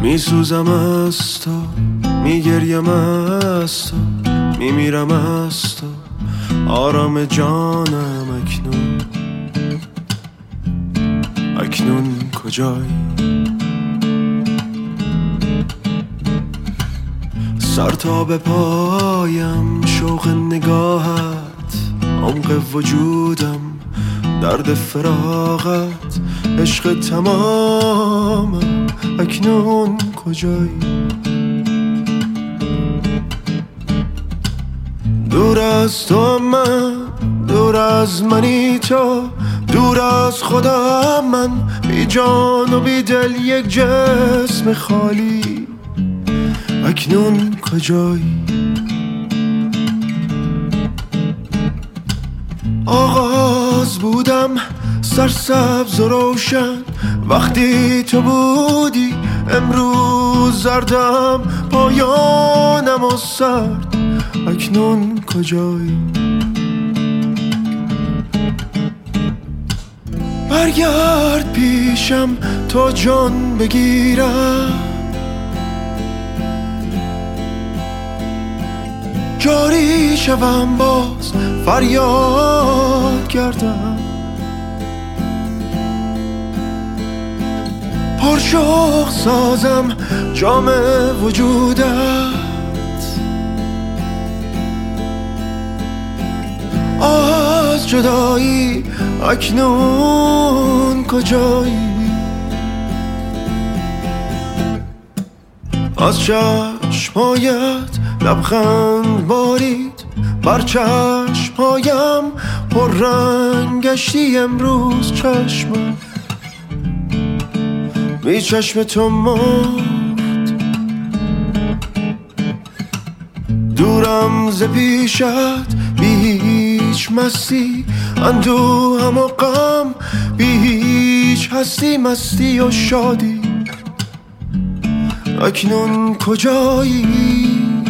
میسوزم از تو، میگریم از تو، میمیرم از تو، آرام جانم اکنون. اکنون کجایی؟ سر تا به پایم شوق نگاهت، عمق وجودم درد فراغت، عشق تمامم اکنون کجایی؟ دور از تو من، دور از منی تو، دور از خودم من، بی جان و بی دل یک جسم خالی. اکنون کجایی؟ آغاز بودم سرسبز و روشن وقتی تو بودی، امروز زردم پایانم و سرد. اکنون کجایی؟ برگرد پیشم تا جان بگیرم، جاری شوم باز فریاد کردم. پرشوق سازم جام وجودت، از جدایی اکنون کجایی؟ از چشمهایت لبخند بارید بر چشمهایم، پر رنگ گشتی امروز چشمم، بی چشم تو مرد. دورم ز پیشت بی هیچ مستی، اندوهم و غم بی هیچ هستی، مستی و شادی. اکنون کجایی؟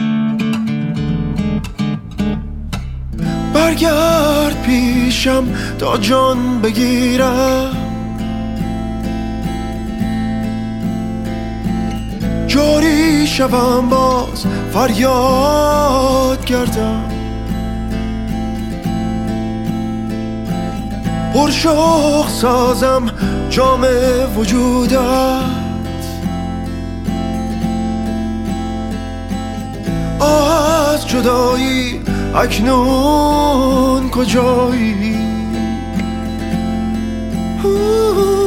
برگرد پیشم تا جان بگیرم، جاری شوم باز فریاد کردم. پرشوق سازم جام وجودت، از جدایی اکنون کجایی؟